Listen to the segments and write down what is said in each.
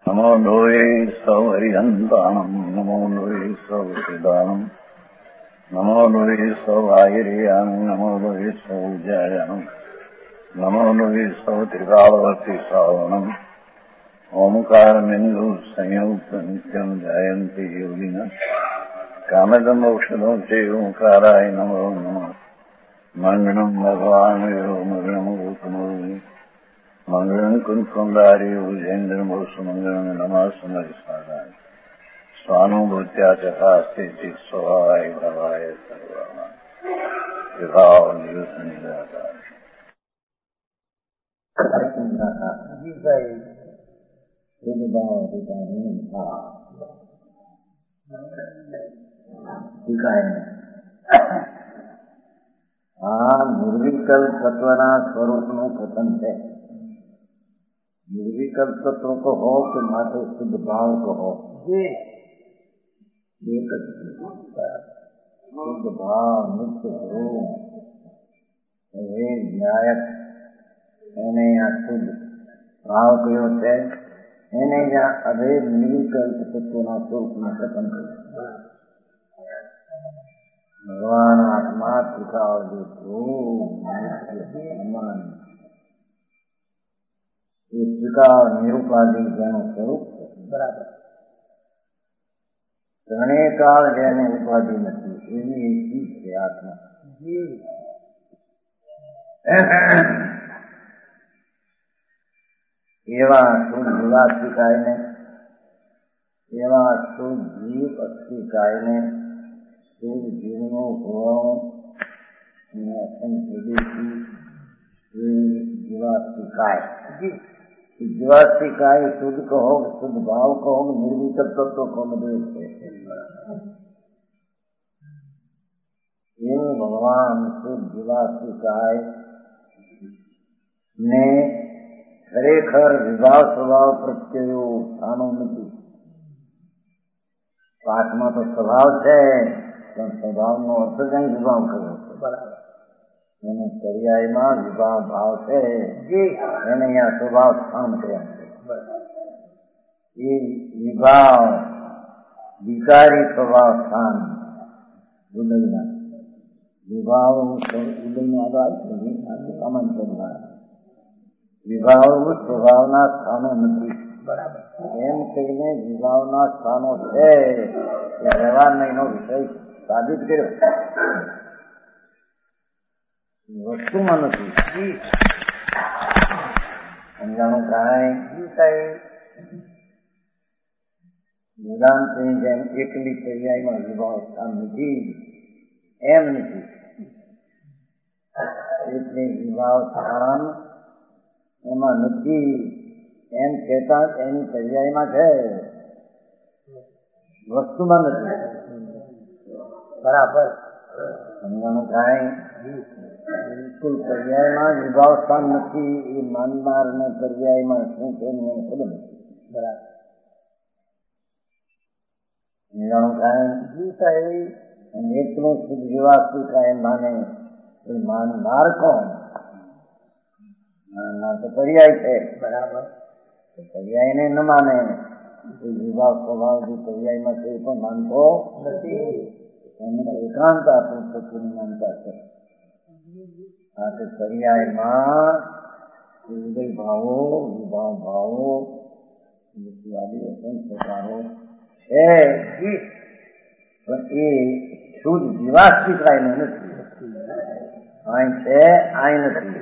नमो लोये सौहरिहन्ताणम् नमो लोये सौहृदानम् नमो लोये सौभागिर्यानम् नमो लोये सौजायानम् नमो लोये सौत्रिकालवर्ति सावनम् ओंकारमिन्दु संयुक्त नित्यम् जायन्ति योगिनः कामदम् औषधम् च ओंकाराय नमो नमः मङ्गलम् भगवान् विरो मङ्गलम् गौतमोऽग्नि मंगलम कुंकुंदारी उजेन्द्र सुमंगलम नमः समरिसाराय स्वानुभूत्या चकास्ते स्वभावाय भवाय सर्वाणा विभाव निराकार निर्विकल्प तत्वना स्वरूप નું કથન છે। निर्विकल्प तत्व कहो कि मात्र शुद्ध भाव कहो एक शुद्ध भाव नित्य स्वरूप न्यायक એને આ શુદ્ધ ભાવ કયો છે એને જ્યાં અભેદ નિર્વિકલ્પ તત્વના સ્વરૂપમાં કથન કર્યું। ભગવાન આત્મા ત્રિકાળ એ ત્રિકાળ નિરૂપાધિ જેનું સ્વરૂપ છે બરાબર ત્રણે કાળ જેને ઉપાધિ નથી એવી એક ચીજ છે આત્મા। એવા શુદ્ધ જીવાત્મિકાયને એવા શુદ્ધ જીવ અસ્થિકાયને શુદ્ધ જીવનો ભોળ असंख्य जीवात्मिकाय जीवात्मिकाय शुद्ध कहो शुद्ध भाव कहो निर्विकल्प तत्व को मदेश ये भगवान शुद्ध जीवात्मिकाय ने खरेखर विभाव स्वभाव प्रत्ययो स्थानों નથી। આત્મા તો સ્વભાવ છે પણ સ્વભાવનો અર્થ કઈ વિભાવ કર્યો છે બરાબર એને પર્યાયમાં વિભાવ ભાવ છે એને અહીંયા સ્વભાવ સ્થાન કર્યા છે। એ વિભાવ વિકારી સ્વભાવ સ્થાન ઉદયના વિભાવ ઉદયનો આધાર કામન કરવા વિભાવ સ્વભાવના સ્થાનો નથી બરાબર એમ કહીને વિભાવના સ્થાનો છે એ વ્યવહારનો એનો વિષય સાબિત કર્યો। વસ્તુમાં નથી સમજાણું કાંઈ વેદાંતની જેમ એકલી પર્યાયમાં વિભાવ સ્થાન નથી એમ નથી એટલે વિભાવ સ્થાન એમાં નથી એમ કહેતા એની પર્યાયમાં છે વસ્તુમાં નથી બરાબર સમજાણું કાંઈ બિલકુલ પર્યાયમાં વિભાવ સ્થાન નથી એ માનનાર ને પર્યાયમાં શું છે એને ખબર નથી બરાબર સમજાણું કાંઈ એટલું શુદ્ધ જીવાત્મિકા એમ માને એ માનનાર કોણ માનનાર તો પર્યાય છે બરાબર પર્યાયને ન માને વિભાવ સ્વભાવ જે પર્યાયમાં છે એ પણ માનતો નથી એને એકાંત આપણું સત્યની માનતા છે। આ તો પર્યાયમાં ઉદય ભાવો વિભાવ ભાવો અસંખ્યકારો છે પણ એ શુદ્ધ જીવાત્મિકા એને નથી અહીં છે અહીં નથી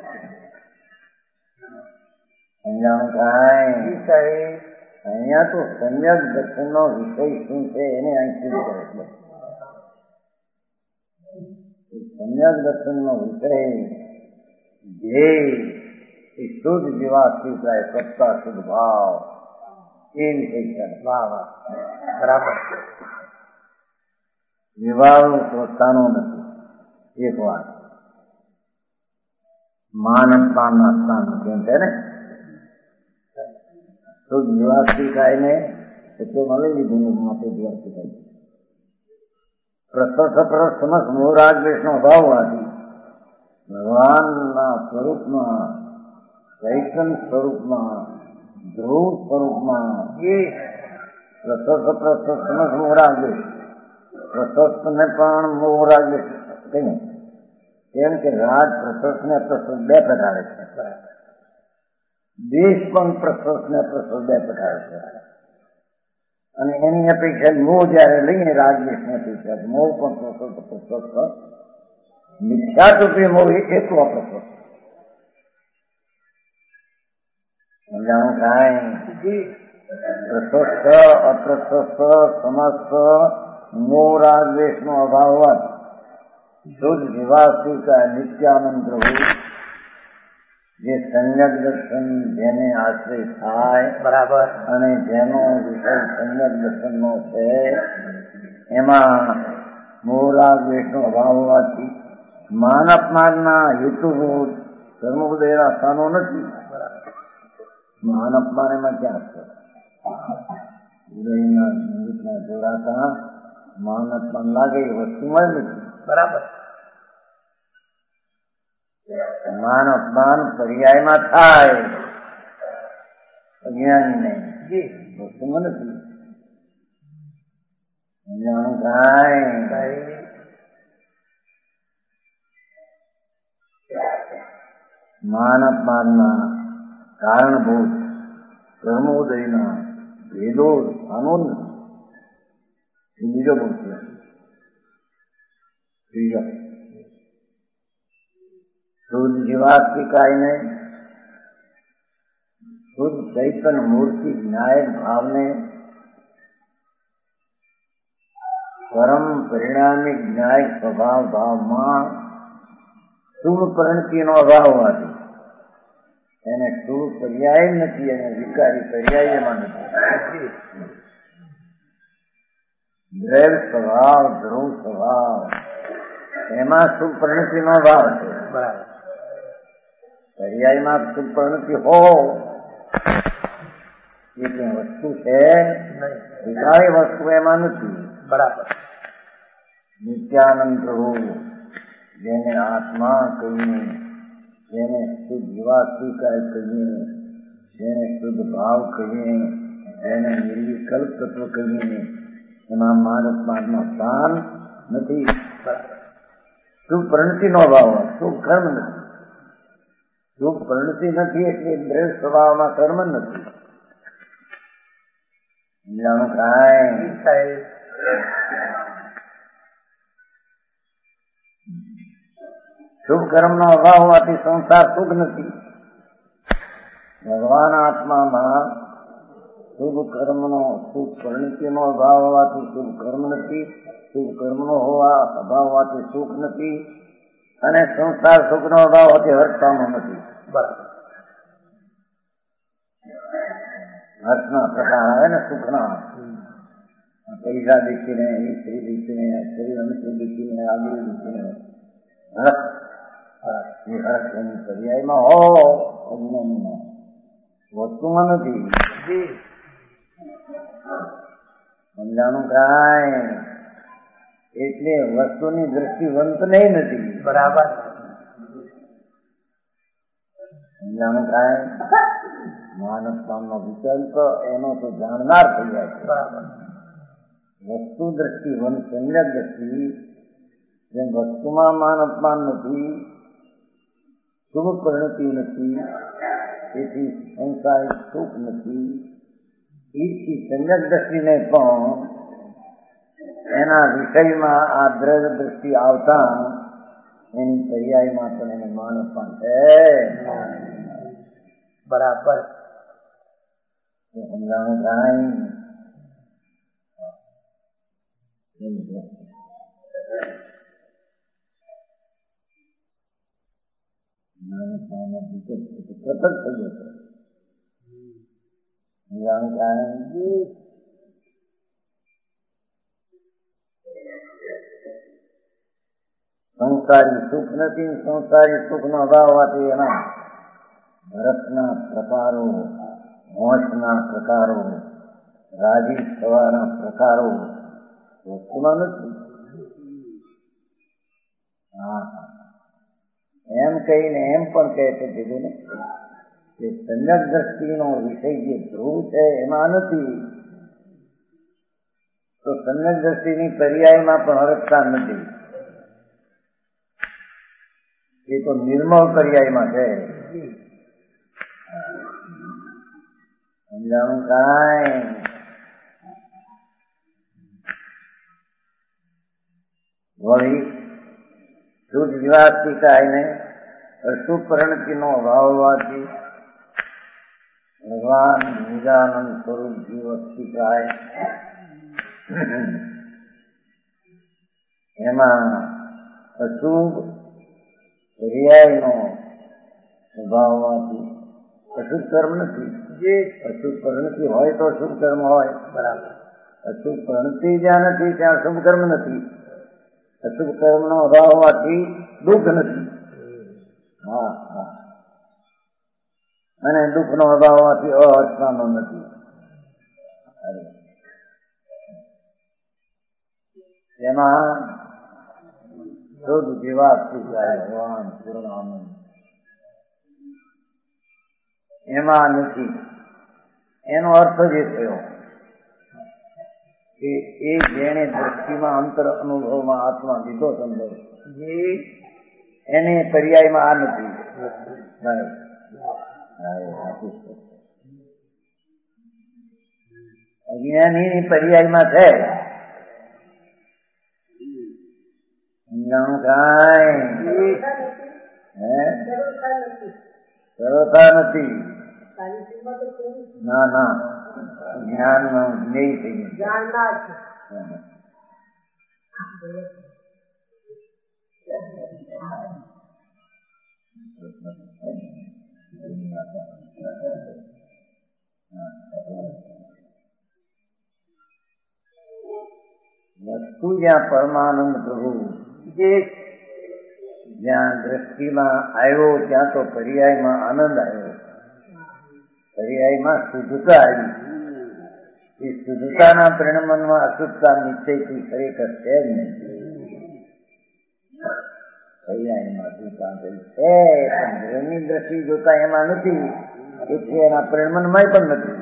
સમજાણું કાંઈ અહીંયા તો સમ્યક દર્શનનો વિષય શું છે એને અહીં સિદ્ધ કરે છે। સમ્યક દર્શનનો વિષય ધ્યેય એ શુદ્ધ જીવાત્મિકા સત્તા શુદ્ધ ભાવ એ વિષય છે બરાબર વિભાવનું સ્થાનો નથી એક વાત માન સ્થાનના સ્થાન કેમ છે ને શુદ્ધ જીવાત્મિકાયને એટલે મળી લીધું માટે જીવાત્મિકાય પ્રસ્તર સમસ્ત મોહરાગ દ્વેષનો અભાવ હોવાથી ભગવાનના સ્વરૂપમાં વૈષ્ણવ સ્વરૂપમાં ધ્રુવ સ્વરૂપમાં પ્રશસ્તને મોરાગે, પ્રશસ્તને પણ મોરાગે કઈ કેમ કે રાજ પ્રશસ્ત ને પ્રશસ્ત બે પ્રકારે છે. દેશ પણ પ્રશસ્ત ને પ્રશસ્ત બે પ્રકારે છે. અને એની અપેક્ષા મોહ જયારે લઈએ રાજદેશની અપેક્ષા મોહ પણ પ્રશસ્ત મિથ્યાત્વે મોહ એકલો પ્રશસ્ત સમજાણું કાંઈ પ્રશસ્ત અપ્રશસ્ત સમસ્ત મોહ રાજદેશ નો અભાવ હોત શુદ્ધ જીવાસ્તિકા નિત્યાનંદ પ્રભુ જે સંયક દર્શન જેને આશ્રય થાય બરાબર અને જેનો વિષય સંયક દર્શન નો છે એમાં મોહરાગદ્વેષ નો અભાવ હોવાથી માન અપમાનના હેતુભૂત ધર્મોદયના સ્થાનો નથી. માન અપમાન એમાં ક્યાં છે? ઉદયના સંગીતના જોડાતા માન અપમાન લાગે એ વસ્તુમાં નથી. બરાબર માન અપમાન પર્યાયમાં થાય અજ્ઞાની નહીં વસ્તુમાં નથી. અજ્ઞાનું કાંઈ માન અપમાનના કારણભૂત ધર્મોદયના ભેદો સ્થાનો નથી. બીજો બોલશે ત્રીજો શુદ્ધ જીવાત્મિકાયને શુદ્ધ ચૈતન્ય મૂર્તિ વિનાયક ભાવને પરમ પરિણામી જ્ઞાયક સ્વભાવ ભાવમાં શુભ પરિણતિનો અભાવ હોવાથી એને શુભ પર્યાય નથી અને વિકારી પર્યાયમાં નથી. દ્રૈવ સ્વભાવ ધ્રુવ સ્વભાવ એમાં શુભ પરિણતિનો અભાવ છે. બરાબર પર્યાયમાં શુભ પરિણતિ હો એ કઈ વસ્તુ છે વિકારી વસ્તુ એમાં નથી. બરાબર નિત્યાનંદ પ્રભુ જેને આત્મા કહીએ, જેને શુદ્ધ જીવાત્મિકાય કહીએ, જેને શુદ્ધ ભાવ કહીએ, જેને નિર્વિકલ્પ તત્વ કહીએ એમાં માનસમાં સ્થાન નથી. શુભ પરિણતિનો અભાવ શુભ કર્મ નથી. શુભ પરિણતિ નથી એટલે દ્રઢ સ્વભાવમાં કર્મ નથી. જાણું કાંઈ શુભ કર્મનો અભાવ હોવાથી સંસાર સુખ નથી. ભગવાન આત્મામાં શુભ કર્મનો શુભ પરિણતિનો અભાવ હોવાથી શુભ કર્મ નથી. શુભ કર્મનો અભાવ હોવાથી સુખ નથી અને સંસાર સુખનો અભાવ હોવાથી હર્ષનો નથી. બરાબર હર્ષના પ્રકાર આવે ને સુખના પૈસા દેખીને સ્ત્રી દેખીને શરીર અનુકૂળ દેખીને આગળ દેખીને હર્ષ એની પર્યાયમાં હો અજ્ઞાનીમાં વસ્તુમાં નથી. સમજાણું કાંઈ એટલે વસ્તુની દ્રષ્ટિવંત નહીં નથી. બરાબર સમજાણું કાંઈ માનસનો વિકલ્પ એનો તો જાણનાર થઈ જાય છે. બરાબર વસ્તુ દ્રષ્ટિવંત સમ્યક દ્રષ્ટિ જેમ વસ્તુમાં માન અપમાન નથી, શુભ પરિણતિ નથી, તેથી સંસારિક સુખ નથી. એથી સમ્યક દ્રષ્ટિને પણ એના વિષયમાં આ દ્રઢ દ્રષ્ટિ આવતા એની પર્યાયમાં પણ એને માન અપમાન છે. બરાબર સમજાણું કાંઈ પ્રકટ થઈ જશે. સમજાણું કાંઈ સંસારી સુખ નથી. સંસારી સુખનો અભાવ હોવાથી એના ભરતના પ્રકારો, મોક્ષના પ્રકારો, રાજી થવાના પ્રકારો વસ્તુમાં નથી. એમ કહીને એમ પણ કહે છે કીધું ને કે સંયક દ્રષ્ટિનો વિષય જે ધ્રુવ છે એમાં નથી, તો સંયક દ્રષ્ટિની પર્યાયમાં પણ હરકતા નથી. એ તો નિર્મળ પર્યાયમાં છે. સમજાણું કાંઈ? વળી શુદ્ધ જીવાત્મિકાને અશુભ પરિણતિનો અભાવ હોવાથી ભગવાન નિજાનંદ સ્વરૂપ જીવસ્તિકાય એમાં અશુભ પર્યાયનો અભાવ હોવાથી અશુભ કર્મ નથી. જે અશુભ પરિણતિ હોય તો શુભ કર્મ હોય, બરાબર. અશુભ પરિણતિ જ્યાં નથી ત્યાં શુભ કર્મ નથી. અશુભ કર્મનો અભાવ હોવાથી દુઃખ નથી. હા હા. અને દુઃખનો અભાવ હોવાથી અહર્ષનો નથી. એમાં શુદ્ધ જીવાત્મિકાય ભગવાન પૂર્ણાનંદ એમાં નથી. એનો અર્થ જે થયો કે એ જેણે દ્રષ્ટિમાં અંતર અનુભવમાં આત્મા લીધો સંભવ એને પર્યાયમાં આ નથી. અજ્ઞાની પર્યાયમાં છે. સમજાણું કાંઈ? સરળતા નથી. ના ના, જ્ઞાન નો જ્ઞેય થઈ ગયું. વસ્તુ જ્યાં પરમાનંદ પ્રભુ જ્યાં દ્રષ્ટિમાં આવ્યો ત્યાં તો પર્યાયમાં આનંદ આવ્યો, પર્યાયમાં શુદ્ધતા આવી. એ શુદ્ધતાના પરિણમનમાં અશુદ્ધતા નિશ્ચયથી ખરેખર છે જ નહીં. પર્યાયમાં શુદ્ધતા છે પણ ધ્રુવની દ્રષ્ટિ જોતા એમાં નથી, એટલે એના પરિણમનમાં પણ નથી.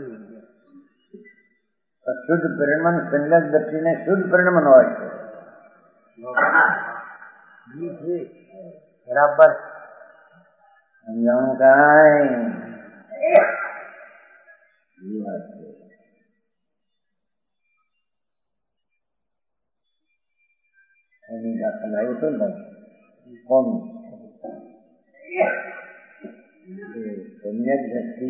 અશુદ્ધ પરિણમન સંગત દ્રષ્ટિને શુદ્ધ પરિણમન હોય છે. બરાબર. સમજાણું કાંઈ? એની દાખલ આવ્યું હતું ને કોણ સમ્યક દ્રષ્ટિ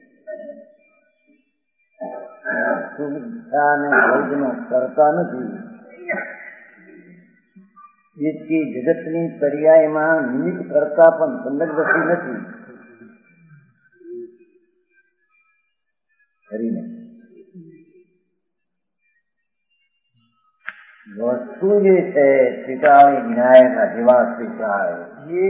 શુદ્ધતા અને ભોગનો કરતા નથી. જેથી જગતની પર્યાયમાં નિમિત્ત કરતા પણ સમ્યક દ્રષ્ટિ નથી. કરીને વસ્તુ જે છે સ્વીકારી ન્યાયના જેવા સ્વીકારે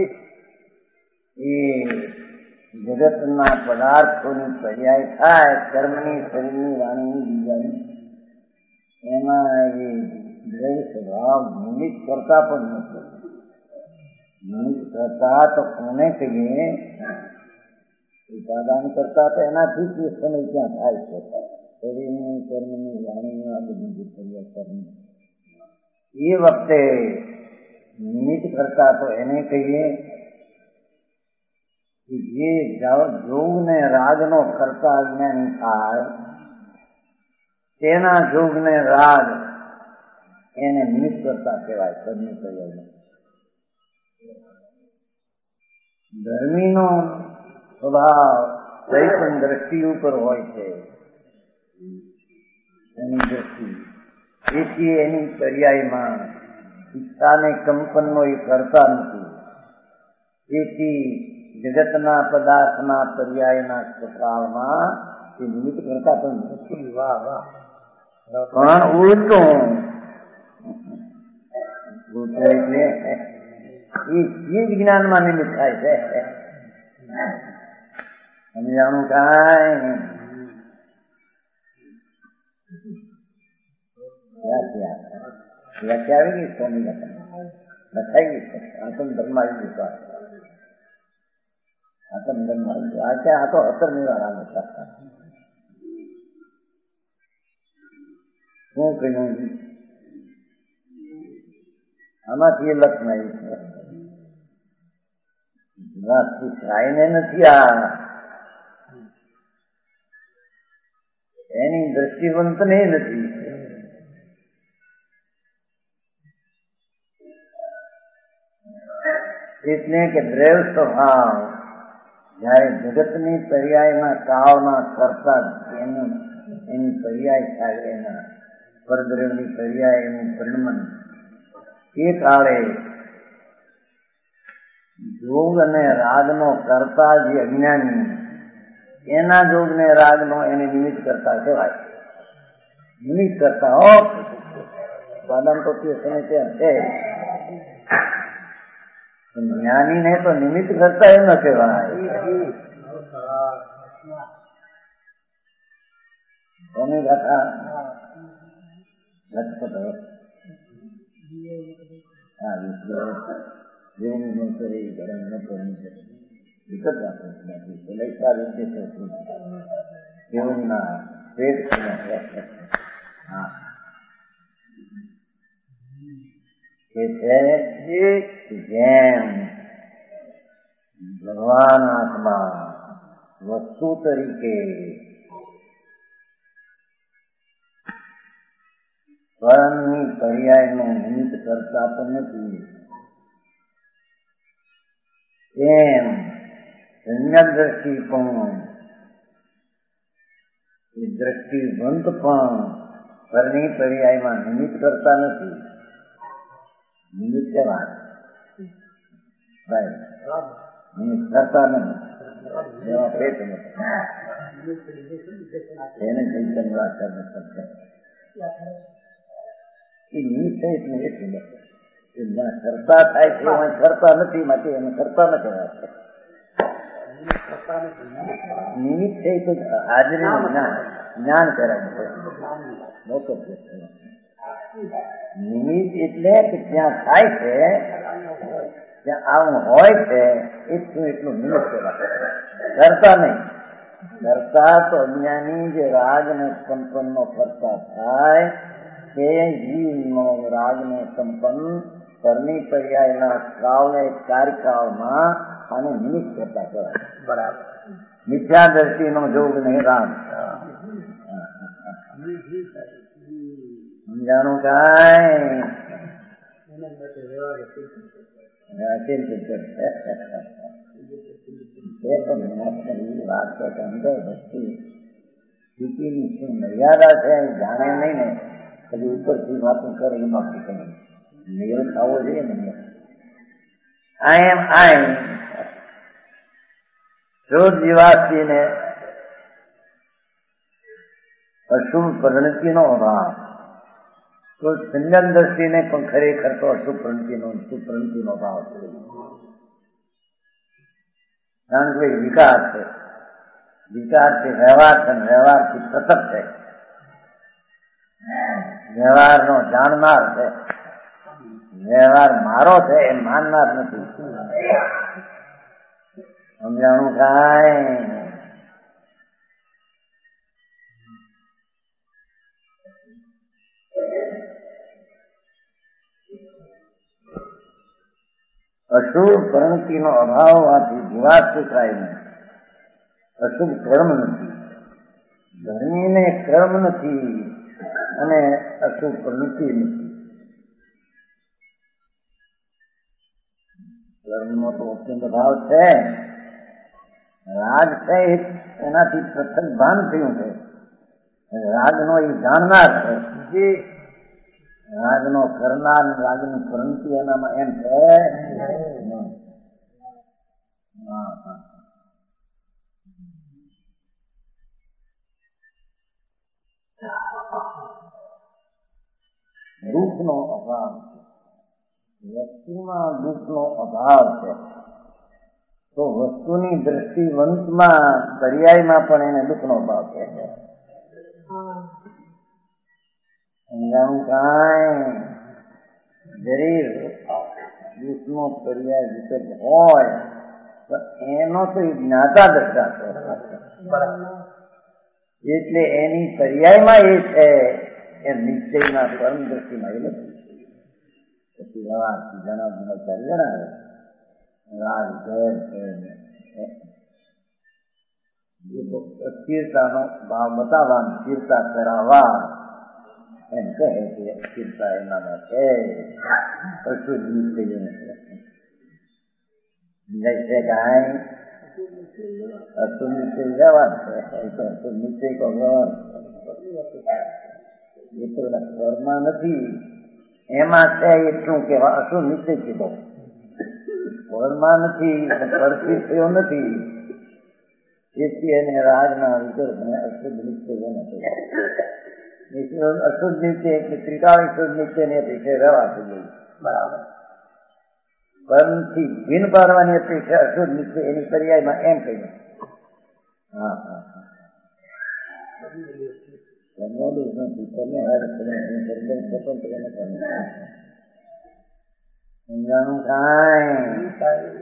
એ જગતના પદાર્થોની પર્યાય થાય, કર્મની, શરીરની, વાણીની, બીજાની, એમાં એ દ્રવ્ય સ્વભાવ નિમિત્ત કરતા પણ નથી. નિમિત્ત કરતા તો કોને કહીએ? ઉપાદાન કરતા તો એનાથી જ સમય ક્યાં થાય છે. શરીરની, કર્મની, વાણીની, આ બધી જે પર્યાય કર્મ એ વખતે નિમિત્ત કરતા તો એને કહીએ જે જોગ ને રાગનો કરતા અજ્ઞાની થાય તેના જોગ ને રાગ એને નિમિત્ત કરતા કહેવાય. કર્મની પર્યાય ધર્મીનો સ્વભાવ કઈ પણ દ્રષ્ટિ ઉપર હોય છે એની દ્રષ્ટિ, તેથી એની પર્યાયમાં ઈચ્છાને કંપનનો એ કરતા નથી. તેથી જગતના પદાર્થના પર્યાયના સ્વભાવમાં એ નિમિત્ત કરતા પણ નથી. વાહ વાહ. પણ ઉલટું એટલે એ ચીજ જ્ઞાનમાં નિમિત્ત થાય છે. સમજાણું કાંઈ? વ્યાખ્યા આવી ગઈ સ્વામી લખાઈ ગઈ છે. આત્મ ધર્મ આવી ગયું. આત્મધર્મ આ તો 17મી વાર આને કરતા શું કહ્યું આમાંથી એ લક્ષમાં ખાઈને નથી આ એની દ્રષ્ટિવંત ને નથી. એટલે કે દ્રૈવ સ્વભાવ જયારે જગતની પર્યાયના કાળના કરતા એની પર્યાય થાય એના પરદ્રવની પર્યાય એનું પરિણમન એ કાળે જોગ અને રાગનો કરતા જે અજ્ઞાની એના જોગ ને રાગનો એને નિમિત્ત કરતા કહેવાય. નિમિત્ત કરતા સ્વાદમ તો તે સમય છે જ્ઞાની ને તો નિમિત્ત કરતા એમ ન કહેવાય. કોની ગાથા લખપત જેમ ભગવાન આત્મા વસ્તુ તરીકે સ્વયંની પર્યાયનો નિમિત્ત કરતા પણ નથી તેમ સંજ્ઞા દ્રષ્ટિ પણ એ દ્રષ્ટિવંત પણ પરની પર્યાયમાં નિમિત્ત કરતા નથી. નિમિત્ત કહેવાય નિમિત્ત કરતા નહીં એવા પેટ એને ચૈતન્ય વાત એ નિમિત્ત એટલે એટલું નથી કરતા થાય છે કરતા નથી માટે એને કરતા ન કહેવાય. નિમિત્ત છે તો હાજરી જ્ઞાન કરાવે મોટો પ્રશ્ન. નિમિત્ત એટલે કે જ્યાં થાય છે જ્યાં આવું હોય છે એટલું નિમિત્ત કહેવાય. કરતા નહીં. કરતા તો અજ્ઞાની જે રાગ ને કંપન નો કરતા થાય તે જીવનો રાગ ને કંપન કરની પર્યાયના કાળને કાર્યકાળમાં આને નિમિત્ત કરતા કહેવાય. બરાબર. મિથ્યા દ્રષ્ટિનો જોગ નહીં રાગ સમજાણું કાંઈ વાત છે કે અંદર ભક્તિ સ્થિતિની શું મર્યાદા છે જાણે નહીં ને પછી ઉપરથી વાતું કરે એમાં નિયમ થવો જોઈએ ને. રોજ જીવાસીને અશુભ પરિણતિનો અભાવ તો સંજ્ઞાન દ્રષ્ટિને પણ ખરેખર તો અશુભ પરિણતિનો સુપ્રણતિનો ભાવ છે. કારણ કે વિકાર છે. વિકારથી વ્યવહાર છે, વ્યવહારથી પ્રસક છે. વ્યવહારનો જાણનાર છે, વ્યવહાર મારો છે એ માનનાર નથી. સમજાણું કાંઈ અશુભ પરિણતિનો અભાવ હોવાથી જીવાત સુખાય નહીં. અશુભ કર્મ નથી, ધર્મીને કર્મ નથી અને અશુભ પરિણતિ નથી. કર્મનો તો અત્યંત ભાવ છે. રાગ છે એનાથી પ્રથમ ભાન થયું છે. રાગનો એ જાણનાર છે. રાગનો કરનાર રાગની પરિણતિ એનામાં એમ છે. દુઃખનો અભાવ છે. વસ્તુમાં દુઃખનો અભાવ છે તો વસ્તુની દ્રષ્ટિવંતમાં પર્યાયમાં પણ એને દુઃખનો અભાવ છે. સમજાવું કાંઈ જરી દુઃખનો પર્યાય વિકલ્પ હોય એનો તો જ્ઞાતા દ્રષ્ટા છે, એટલે એની પર્યાયમાં એ છે એ નિશ્ચયના પરમ દ્રષ્ટિમાં એ નથી. પછી વ્યવહાર જણાવ જણાવે રાજ ઘેર સ્થિરતાનો ભાવ બતાવવા, સ્થિરતા કરાવવા એમ કહે કે સ્થિરતા એનામાં છે. અશુદ્ધ નિશ્ચય જૈસે ગાય અશુદ્ધ નિશ્ચય વ્યવહાર છે, અશુદ્ધ નિશ્ચય કો વ્યવહાર એ તો સ્વરમાં નથી, એમાં છે એટલું કેવા અશુદ્ધ નિશ્ચય કીધો. સ્વરમાં નથી, પરથી થયો નથી, એથી એને રાજના વિતર્કને અશુદ્ધ નિશ્ચય નથી. અશુદ્ધ નિશ્ચય એટલે ત્રિકાળ શુદ્ધ નિશ્ચય ની અપેક્ષા વ્યવહાર થઈ ગઈ. બરાબર. પરમથી ભિન્ન પાડવાની અપેક્ષા અશુદ્ધ નિશ્ચય એની પર્યાયમાં એમ કહ્યું. હા હા હા સમજાણું કાંઈ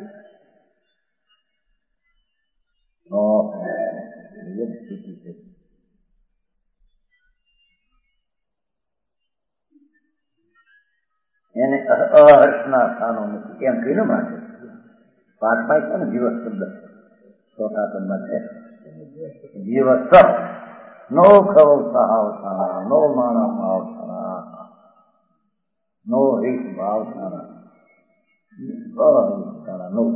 એને અહર્ષના સ્થાનો નથી એમ કહીને માટે પાઠમાં છે ને જીવસ શબ્દ ચોથા પદમાં છે જીવસ નો ખવસાવસાના નો માણા ભાવસાના નો રીત ભાવસાના અહિંસાના નો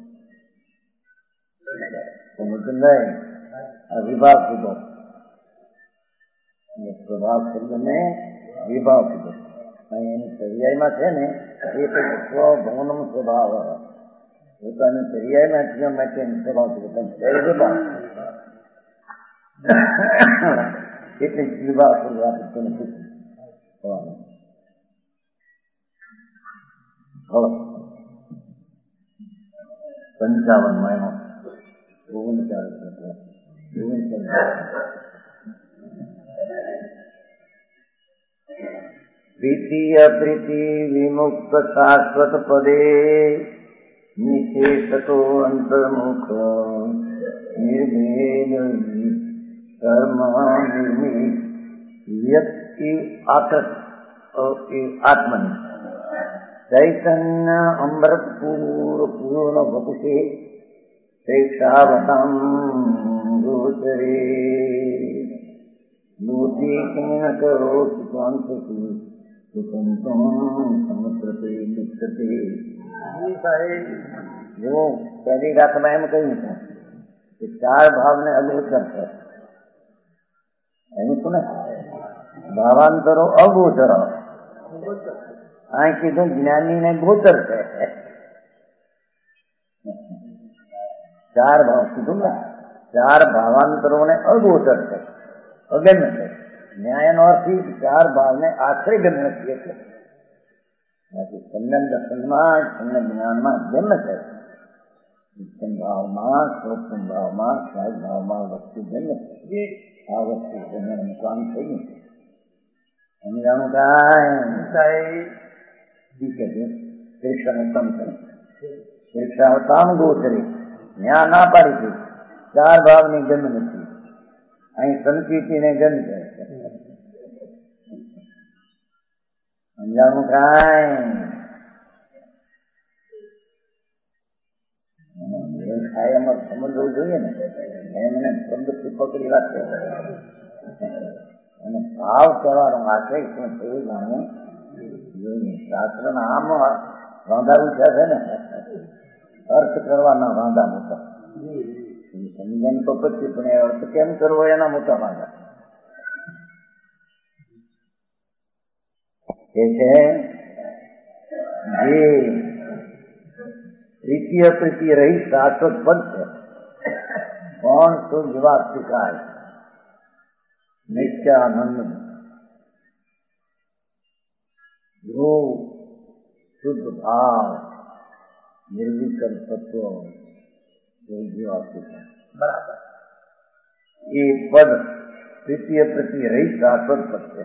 આ વિભાગ કીધો, પ્રભાવ શબ્દ ને વિભાગ કીધો. એની પર્યાયમાં છે ને એ સ્વભવનમ સ્વભાવ પોતાની પર્યાયમાં જીવન માટે સ્વભાવ એટલે વિભાગ પંચાવન મહિનો 39 પ્રીતિય પ્રીતિ વિમુક્ત શાશ્વત પદે નિશેષતો અંતર્મુખ નિર્ભેદ કર્મ નિર્મિત વ્યક્તિ આત્મન ચૈતન્ય અમૃત પૂર્ણ ભપુષે પ્રેક્ષાવતામ ગોચરે મૂર્તિ કિન કરો સુકાંતથી જો પહેલી રાતમાં એમ કહ્યું છે કે 4 ભાવને અગોચર છે. એમ શું ને ભાવાંતરો અગોચર, આ કીધું જ્ઞાનીને ગોચર છે. 4 ભાવ કીધું ને, 4 ભાવાંતરોને અગોચર છે, અગમ્ય છે. ન્યાયનો અર્થ 4 ભાવને આશ્રય ગમ્ય નથી. એટલે સંયમ દર્શનમાં સંયમ જ્ઞાનમાં જન્મ છે. ભાવમાં સૌપ્રમ ભાવમાં સહજ ભાવમાં વસ્તુ જન્મ છે. આ વસ્તુ જન્મ કામ થઈ ગયું છે. સમજાણું કાંઈ શિક્ષણ ઉત્તમ છે. શિક્ષાવતામ ગોચરે ન્યા ના પાડી છે. 4 ભાવની જન્મ નથી. અહીં સંકીર્તિને ગમ છે. સમજાવું કાંઈ એમાં સમજવું જોઈએ ને. એમને શબ્દથી પકડી રાખે અને ભાવ કરવાનો આશય શું છે એ જાણવું જોઈએ. શાસ્ત્રના આમ વાંધા ઉઠ્યા છે ને, અર્થ કરવાના વાંધા મોટા. સમજણ તો પછી પણ એ અર્થ કેમ કરવો એના મોટા વાંધા. એ છે જે પ્રીતિ અપ્રીતિ રહી શાશ્વત પદ છે. કોણ શુદ્ધ વાત શીખાય? નિત્યાનંદ ધ્રુવ શુદ્ધ ભાવ નિર્વિકલ્પ તત્વ બરાબર. એ પદ પ્રીતિ અપ્રીતિ રહી શાશ્વત પદ છે.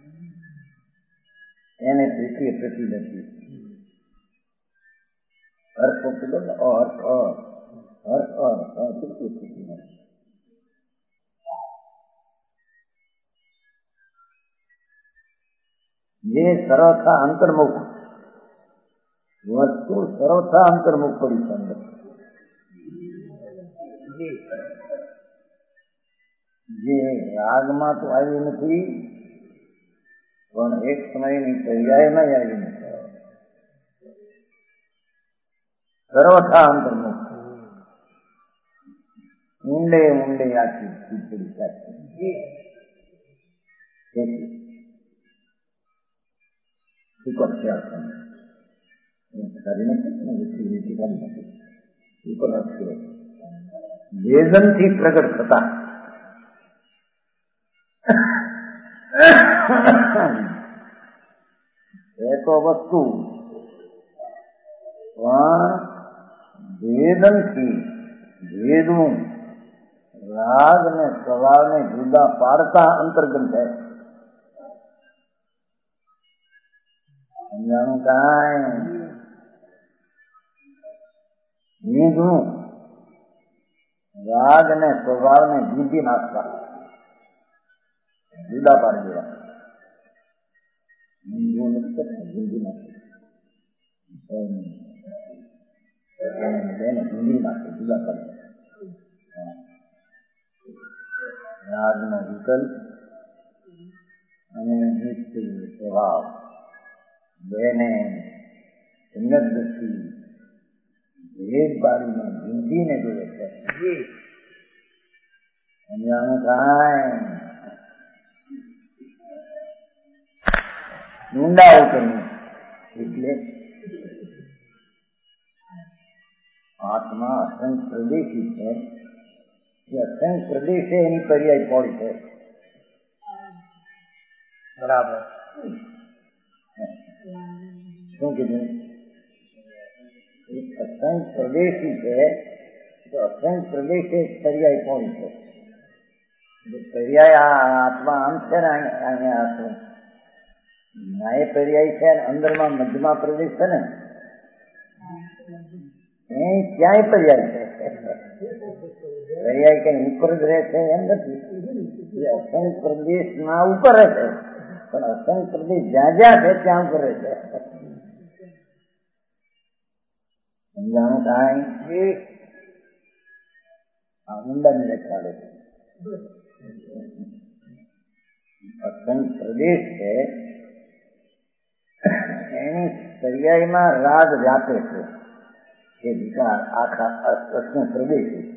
એને પ્રીતિ અપ્રીતિ નથી. હર્ષ કીધું ને હર્ષ જે સર્વથા અંતર્મુખ વસ્તુ સર્વથા અંતર્મુખ પડી છે અંદર. જે રાગમાં તો આવી નથી, પણ એક સમયની પર્યાયમાં આવી નથી. સર્વથા અંતર્મુખ ઊંડે ઊંડે આખી ખીચડી સાચી. ઉપર છે વેદનથી પ્રગટ થતા એ તો વસ્તુ પણ વેદનથી વેદનું રાગ ને સ્વભાવને જુદા પાડતા અંતર્ગત છે. સમજાણું કાંઈ વેદનું રાગ ને સ્વભાવને જુદી નાખતા, જુદા પાડી દેવા. જુદી નાખી જુદી નાખી જુદા પાડી રાગનો વિકલ્પ અને સ્વભાવ બેને સુંદરથી ભેદ પાડીને જિંદગીને જોડે છે. સમજાણું કાંઈ ઊંડા ઉતરવું એટલે આત્મા અસંખ્ય પ્રદેશી છે. એ અસંખ્ય પ્રદેશે એની પર્યાય પડી છે. બરાબર શું કીધું? અસંખ્ય પ્રદેશી છે તો અસંખ્ય પ્રદેશે પર્યાય પડી છે. પર્યાય આત્મા આમ છે ને અહીંયા આત્મા એ પર્યાય છે અંદરમાં મધ્યમાં પ્રદેશ છે ને એ ક્યાંય પર્યાય છે. પર્યાય કઈ ઉપર જ રહે છે એમ નથી. અસંખ્ય પ્રદેશમાં ઉપર રહે છે, પણ અસંખ્ય પ્રદેશ જ્યાં જ્યાં છે ત્યાં ઉપર રહે છે. સમજાણું કાંઈ ઊંડાની રચાડે છે. અસંખ્ય પ્રદેશ છે એની પર્યાયમાં રાગ વ્યાપે છે. એ વિકાર આખા અસંખ્ય પ્રદેશ છે.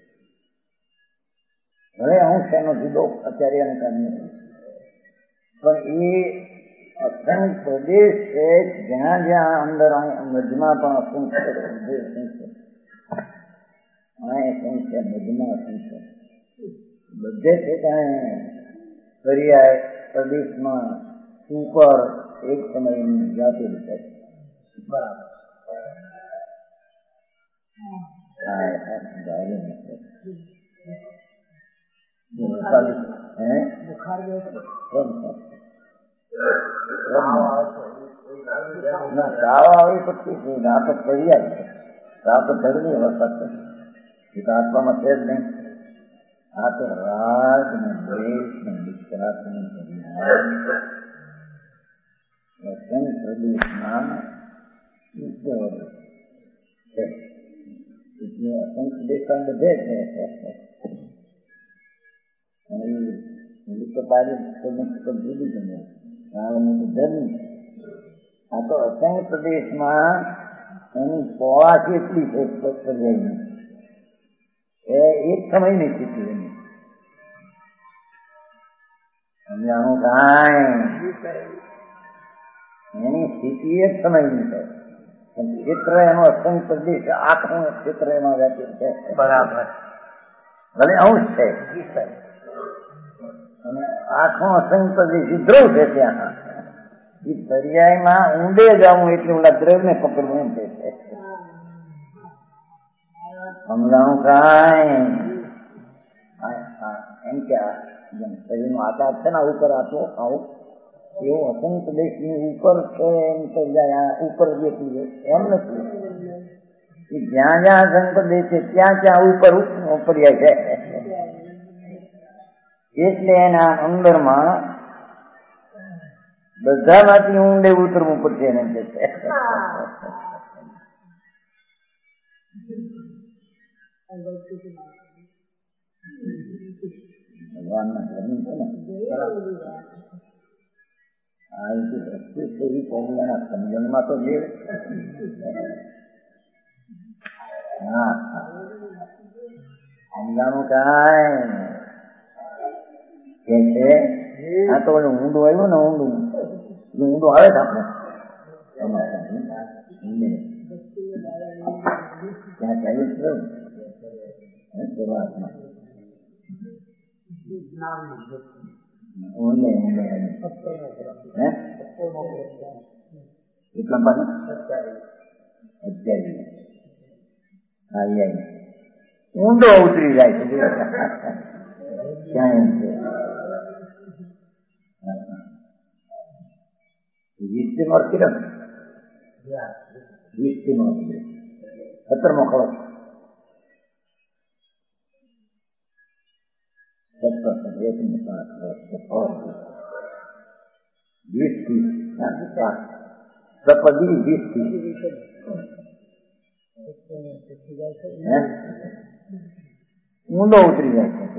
હવે અંશ એનો જુદો અત્યારે એને કારણે, પણ એ અસંખ્ય પ્રદેશ છે જ્યાં જ્યાં અંદર મધ્યમાં પણ અસંખ્ય મધ્યમાં અસંખ્ય બધે છે ત્યાં પર્યાય પ્રદેશમાં ઉપર એક સમયની જાતેલી છે. બરાબર આવી પછી ના તો પર્યાય છે, આ તો ધર્મી અવસ્થા છે. આત્મામાં છે જ નહીં. આ તો રાગ ને દ્વેષ ને વિશ્વાસની પ્રદેશમાં છે. એટલે અસંખ્ય દેશમાં બધે છે. જુદી ગમે ધર્મ. આ તો અસંખ્ય પ્રદેશમાં એની પોળા કેટલી છે પર્યાયની એ એક સમય ની સ્થિતિ એની. સમજાણું કાંઈ એની સ્થિતિ એક સમયની છે. ક્ષેત્ર એનો અસંખ્ય પ્રદેશ આખું ક્ષેત્ર એમાં વ્યાપેલ છે. બરાબર ભલે અંશ છે અને આખું અસંખ્ય પ્રદેશ દ્રવ છે. ત્યાં એ પર્યાયમાં ઊંડે જવું એટલે ઓલા દ્રવ ને પકડવું એમ છે. સમજાણું કાંઈ એમ કે શરીરનો આકાર છે ને ઉપર આટલો આવું એવું અસંખ્ય પ્રદેશની ઉપર છે એમ તો જાય ઉપર જેટલું એમ નથી. જ્યાં જ્યાં સંપ્રદેશ છે ત્યાં ત્યાં ઉપર પર્યાય છે. એટલે એના અંદરમાં બધામાંથી ઊંડે ઉતરવું પડશે એને કે છે. ભગવાનના ધર્મ છે ને આ વસ્તુ એવી એના સમજણમાં તો જે હા સમજાણું કાંઈ કે છે. આ તો ઊંડું આવ્યું ને ઊંડું આવે છે આપણે ત્યાં કહ્યું છે શરૂઆતમાં ઊંડે કેટલા પાસે 27 ઊંડો ઉતરી જાય છે ક્યાં છે 20 વર્ષ કિરણ 20 17મો ખબર 20 ઊંડો ઉતરી જાય છે.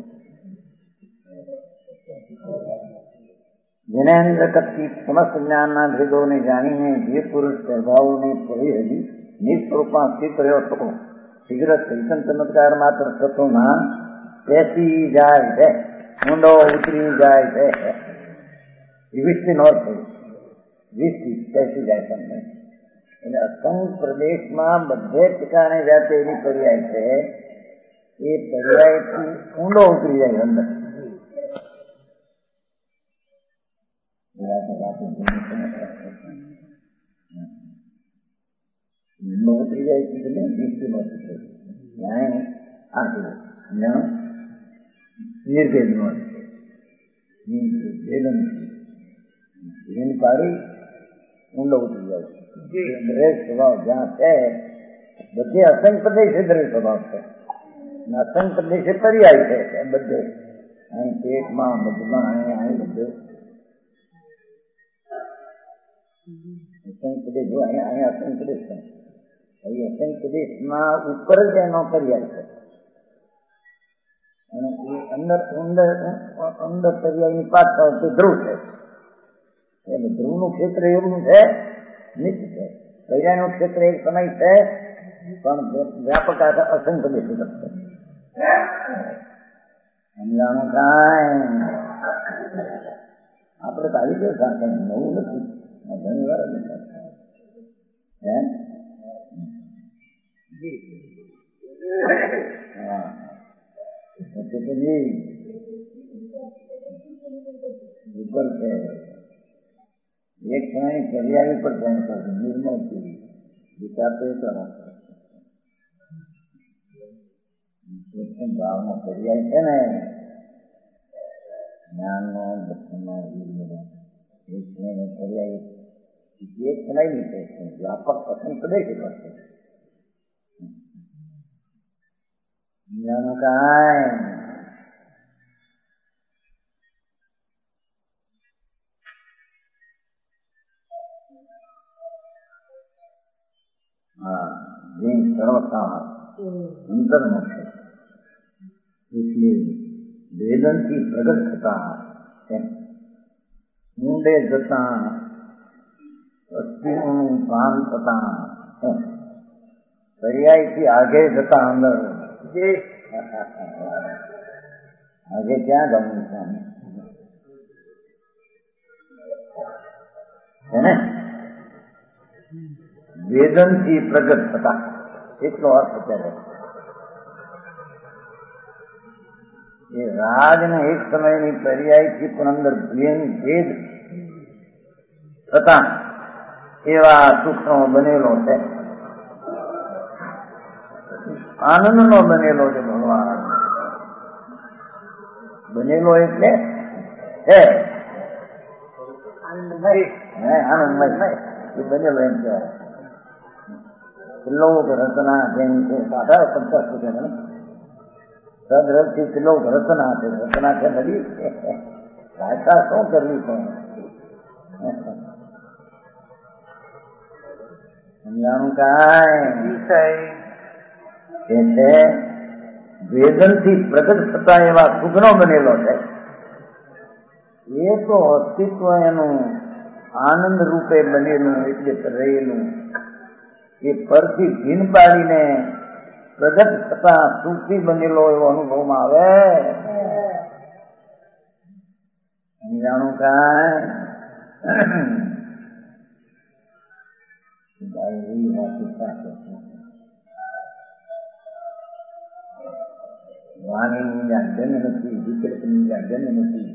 જેને અંદર કરતી સમસ્ત જ્ઞાનના ભેદોને જાણીને જે પુરુષ સ્વભાવોને પરિહરી નિસ્વરૂપમાં સ્થિત રહ્યો હતો શીઘ્ર ચૈતન ચમત્કાર માત્ર તત્વમાં બેસી જાય છે, ઊંડો ઉતરી જાય છે. વિસ્તી નોર્થ વિસ્તી બેસી જાય તમને એટલે અસંગ પ્રદેશમાં બધે ઠેકાણે જાતે એની પર્યાય છે. એ પર્યાયથી ઊંડો ઉતરી જાય અંદર ઉતરી જાય છે નિર્ભેદ નો પાડી ઊંડો ઉતરી જાય છે. દરેક સ્વભાવ જ્યાં છે બધે અસંગ પ્રદેશ દરેક સ્વભાવ છે. અસંગ પ્રદેશ પર્યાય છે બધે અહીં પેટમાં મધમાં અહીં બધે અસંગ પ્રદેશ જો અહીંયા અસંગ પ્રદેશ છે. અહીં અસંગ પ્રદેશમાં ઉપર જ એનો પર્યાય છે અને એ અંદર પર્યાયની પાછળ તે ધ્રુવ છે. એટલે ધ્રુવનું ક્ષેત્ર એવું છે નિત્ય છે. પર્યાયનું ક્ષેત્ર એક સમય છે પણ વ્યાપક અસંગ પ્રદેશ છે. સમજાણું કાંઈ આપણે તો આવી ગયો સાથે નવું નથી ઘણી વાર ઉપર છે એક સમય પર્યાય ઉપર નિર્મળ વિચાર તો ભાવનો પર્યાય છે ને જ્ઞાનનો દર્શનનો એક સમયનો પર્યાય એક સમય નીચે છે વ્યાપક પસંદ પ્રદેશ ઉપર છે. જ્ઞાનું કાંઈ જે સર્વતા અંતર્મુખ છે એટલે વેદનથી પ્રગટ થતા ઊંડે જતા અસ્થિનું ભાન થતા પર્યાયથી આગે જતા અંદર આગે ક્યાં જવું છે ને વેદનથી પ્રગટ થતા એટલો અર્થ અત્યારે એ રાજને એક સમયની પર્યાયથી પણ અંદર ભેદ થતા એવા સુખનો બનેલો છે, આનંદનો બનેલો છે. ભગવાન બનેલો એટલે હે આનંદમય એ બનેલો એમ કહેવાય. ત્રિલોક રચના જેમ છે 50 રૂપિયા સદરથી ત્રિલોક રચના છે. રચના છે નદી ભાષા શું કરવી પણ સમજાણું કાંઈ કે છે વેદનથી પ્રગટ થતા એવા સુખનો બનેલો છે. એ તો અસ્તિત્વ એનું આનંદ રૂપે બનેલું એટલે રહેલું એ પરથી ભીન પાડીને પ્રગટ થતા સુખથી બનેલો એવો અનુભવમાં આવે. સમજાણું કાંઈ વાણીની જન્મ નથી, વિકલ્પની જન્મ નથી.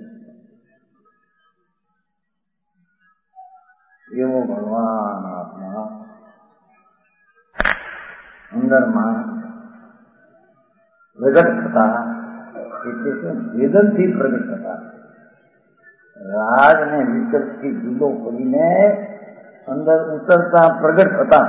એવો ભગવાન આત્મા અંદરમાં પ્રગટ થતા એટલે શું વેદનથી પ્રગટ થતા રાગ ને વિકલ્પથી જુદો કરીને અંદર ઉતરતા પ્રગટ થતા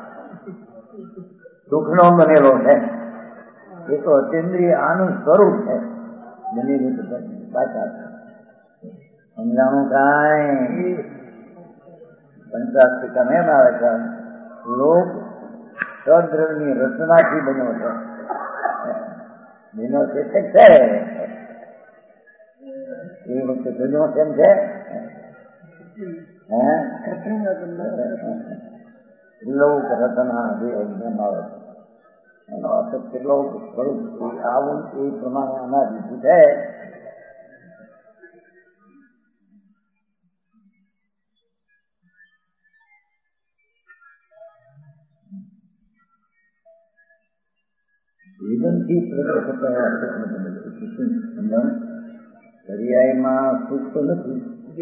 સુખનો બનેલો છે. એ તો અચેન્દ્રિય આનું સ્વરૂપ છે. બનેલી પાછા સમજાણું કાંઈ પંચાસ્તિકા એમ આવે છે લોક સદ્રવની રચનાથી બન્યો છે. બન્યો છે એ વખતે બન્યો કેમ છે લોક રચના જે અજ્ઞાન આવે છે એનો અર્થ કેટલો સ્વરૂપ આવું એ પ્રમાણે અનાદિથી છે. વેદનથી પ્રગટ થતા પર્યાયમાં સુખ તો નથી.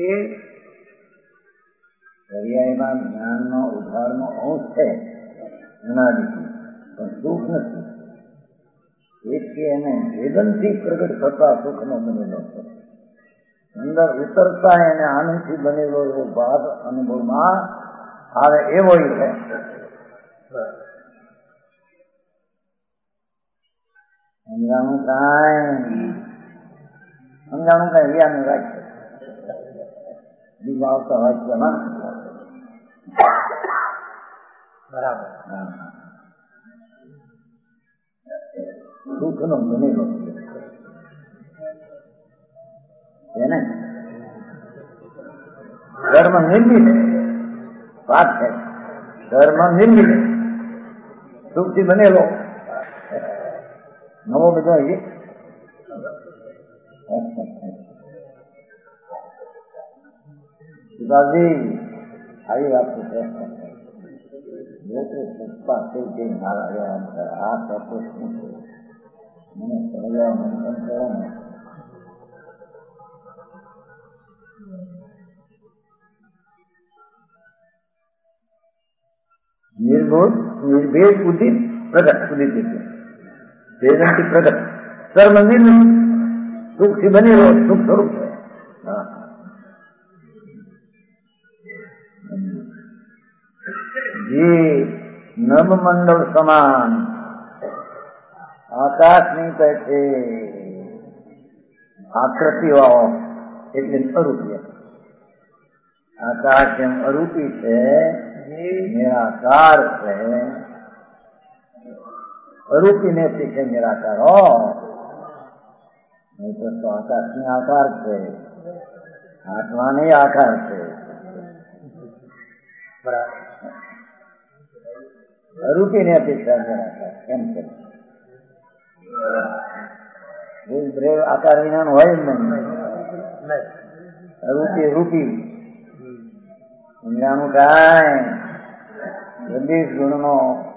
પર્યાયમાં જ્ઞાનનો ઉધારનો અંશ છે અનાદિથી, પણ સુખ નથી. એટલે એને વેદનથી પ્રગટ થતા સુખનો બનેલો છે. અંદર ઉતરતા એને આનંદથી બનેલો એવો ભાગ અનુભવમાં આવે એવો છે. સમજાણું કાંઈ વ્યાનું રાખશે બીજું આવતા વાક્યમાં બરાબર સુખનો બનેલો છે ને ધર્મ નિર્મિત વાત છે. ધર્મ નિર્મિત સુખથી બનેલો નવો બધો પિતાજી આવી વાત છે. મારા આ તત્વ શું છે મને સમજાવ મંથન કરો ને. નિર્ભૂત નિર્ભેદ બુદ્ધિ પ્રગટ બુદ્ધિ વેદનથી પ્રગટ સર્વ નિર્મિત સુખથી બનેલો સુખ સ્વરૂપ છે. જે નભમંડળ સમાન આકાશની પેઠે આકૃતિવાળો એટલે અરૂપી. આકાશ જેમ અરૂપી છે, નિરાકાર છે. અરૂપી ને શીખે નિરાકાર નહીં તો આકાશની આકાર છે, આત્માની આકાર છે. અરૂપી ને અપેક્ષા નિરાકાર એમ છે. આકાર વિના હોય જ નહીં. અરૂપી રૂપી સમજાણું કાંઈ 20 ગુણનો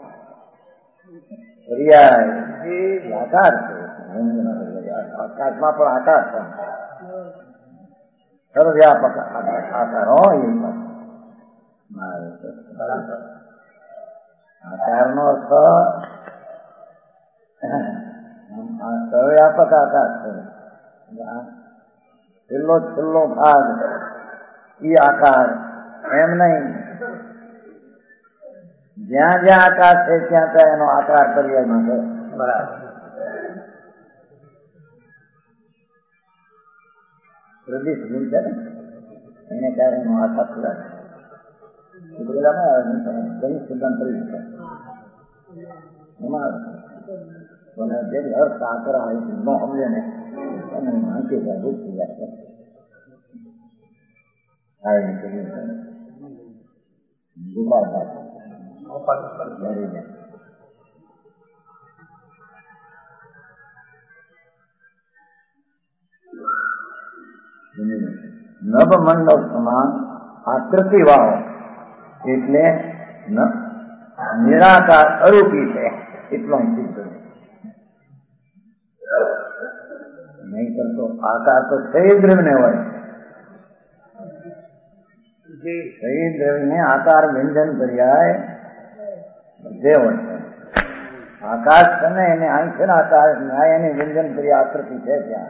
પર્યાય આકાર છે. આકાશમાં પણ આકાર છે, સર્વવ્યાપક આકાર હોય. આકારનો અર્થ સર્વવ્યાપક આકાર છે. છેલ્લો ભાગ એ આકાર એમ નહીં. જ્યાં જ્યાં આકાશ છે ત્યાં ત્યાં એનો આકાર પર્યાયમાં છે. બરાબર. પ્રદેશ ભૂલ છે ને એને કારણે આકાર ખુલા ગણિત સિદ્ધાંત કરી શકે એમાં જે અર્થ આકરા હોય ન સમજે ને એને માહિતી જાગૃત થઈ જાય. નભ મંડળ સમાન આકૃતિ વાળો એટલે નિરાકાર અરૂપી છે એટલો સિદ્ધ નહીં કરતો. આકાર તો શરીર દ્રવ્ય હોય, શરીર દ્રવ્ય આકાર વ્યંજન પર્યાય બધે હોય છે. આકાશ છે ને એને અહીં છે ને આકાશ ન્યાય એની વ્યંજન પર્યાય આકૃતિ છે ત્યાં.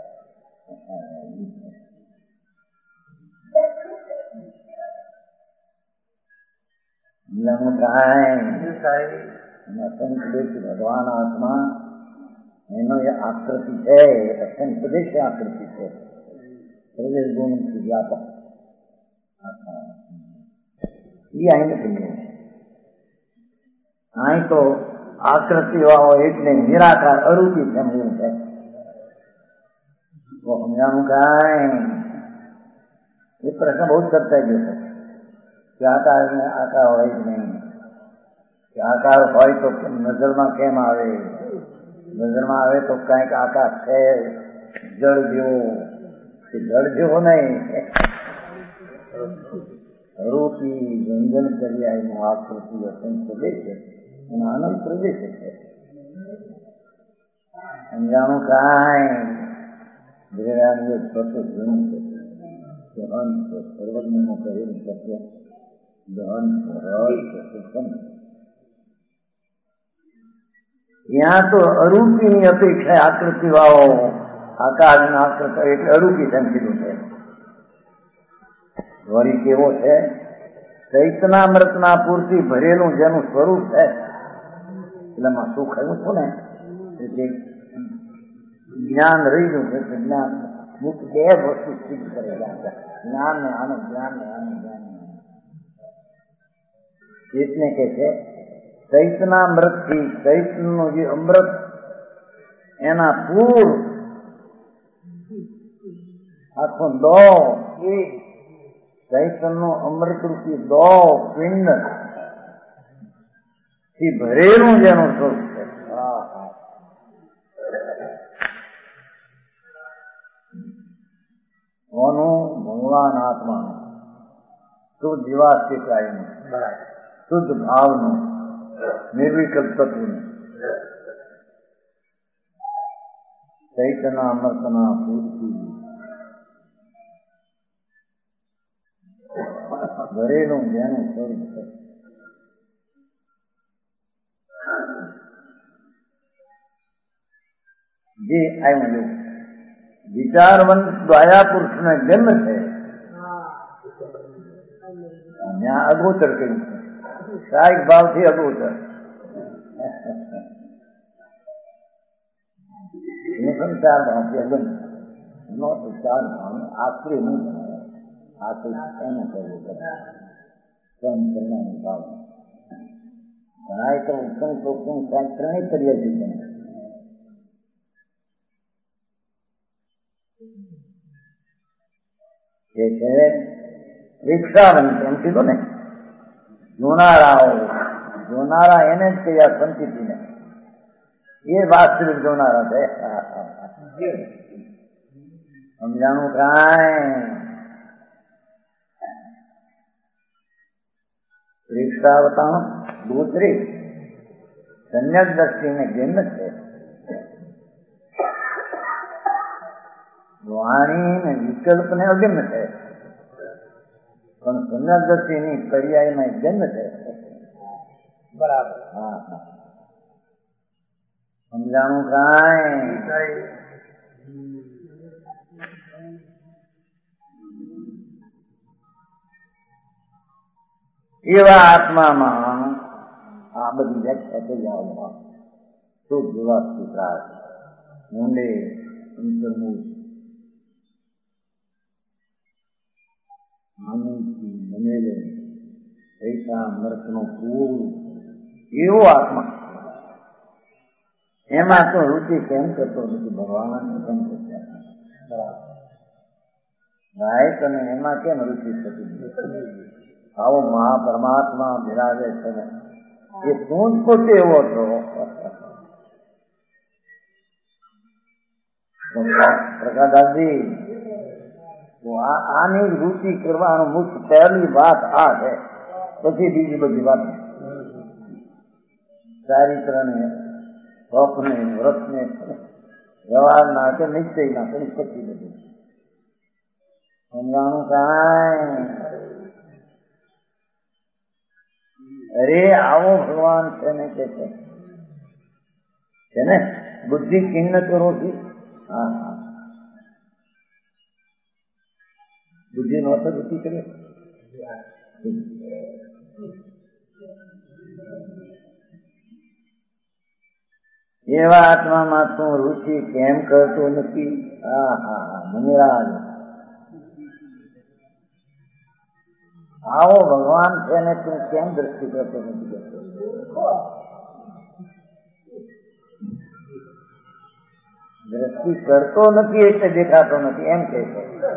ભગવાન આત્મા એનો એ આકૃતિ છે, અત્યંત પ્રદેશ આકૃતિ છે. પ્રદેશ ગુણ વ્યાપક એ અહીં નથી. અહીં તો આકૃતિ વાળો એટલે નિરાકાર અરૂપી સમજવું છે. સમજાનું કાંઈ એ પ્રશ્ન બહુ જ ચર્ચાઈ ગયો છે કે આકાર હોય જ નહીં, કે આકાર હોય તો નજરમાં કેમ આવે, નજરમાં આવે તો કઈક આકાર છે જળ જેવો, કે જળ જેવો નહીં રૂપી વ્યંજન કર્યા એનું આકૃતિ અત્યંત પ્રદેશ છે એનો આનંદ પ્રદેશ છે. સમજાણું કાંઈ વિરાટ સતો ધન છે, ધન છે સર્વજ્ઞનું કહેલું સત્ય ધન છે. ત્યાં તો અરૂપીની અપેક્ષા આકૃતિ વાળો આકાશના આકૃતિ એટલે અરૂપી તેમ કીધું છે. વળી કેવો છે? ચૈતનામૃતના પૂરથી ભરેલું જેનું સ્વરૂપ છે એટલેમાં સુખ આવ્યું છું ને એટલે જ્ઞાન રહી ગયું છે. જ્ઞાન મુક્ત બે વસ્તુ સિદ્ધ કરેલા છે, જ્ઞાન ને આનંદ, જ્ઞાન ને આનંદ, જ્ઞાન ને આનંદ. એટલે કે છે ચૈતનામૃત થી ચૈતનનું જે અમૃત એના પૂર આખો દો ચૈતનનું અમૃત રૂપી દો પિંડ થી ભરેલું જેનું સ્વરૂપ છે. ભગવાન આત્માનું શુદ્ધ જીવાસ્તિકાયનું શુદ્ધ ભાવનું નિર્વિકલ્પ તત્વનું ચૈતના અમૃતના પૂરથી ભરેલું જેનું સ્વરૂપ છે. જે આવ્યું વિચારવંત દયા પુરુષનો જન્મ છે ત્યાં અગોચર કર્યું છે, સાહિક ભાવથી અગોચર. ચાર ભાવથી અગમ નો ચાર ભાવ આશ્રય નહીં બનાવે. આશ્રય એને કરવું પડે કર્મની ભાવ ઘણા તો ઉત્તમ પ્રોત્તમ ત્રણેય પર્યાય બને. એ છે રિક્ષાવંત એમ કીધું ને, જોનારા એને જ કહ્યા સંતિને, એ વાસ્તવિક જોનારા છે. સમજાણું કાંઈ? રિક્ષાવતા ગોત્રી સંન્યાસ દ્રષ્ટિને જન્મ છે. વાણી ને વિકલ્પ ને અગમ્ય છે, પણ સંન્યાસ દ્રષ્ટિની પર્યાયમાં જન્મ છે. બરાબર. હા હા સમજાણું કાંઈ? એવા આત્મામાં આ બધી વ્યાખ્યા થઈ આવવા શુદ્ધ વિવાદ સ્વીકાર ઊંડે અંતર્મુખ આનંદથી બનેલો પૈસા મર્તનો પૂર એવો આત્મા એમાં તો રુચિ કેમ કરતો નથી ભગવાન કેમ કરતા ભાઈ તમે એમાં કેમ રુચિ થતી આવો મહાપરમાત્મા બિરાજે છે એ શું પોતે એવો હતો પ્રકાશદાસજી આની રુચિ કરવાનું મુખ્ય પહેલી વાત આ છે પછી બીજી બધી વાત ચારિત્ર ને સ્વપ્ને વ્રતને વ્યવહારના કે નિશ્ચયના પણ પછી બધું સમજાણું કાંઈ અરે આવો ભગવાન છે ને કે છે ને બુદ્ધિ કિન્ન કરો છું હા હા બુદ્ધિ નો અસર રુચિ કરે એવા આત્મામાં તું રુચિ કેમ કરતો નથી હા હા હા મુનિરાજ આવો ભગવાન છે ને તું કેમ દ્રષ્ટિ કરતો નથી દ્રષ્ટિ કરતો નથી એટલે દેખાતો નથી એમ કે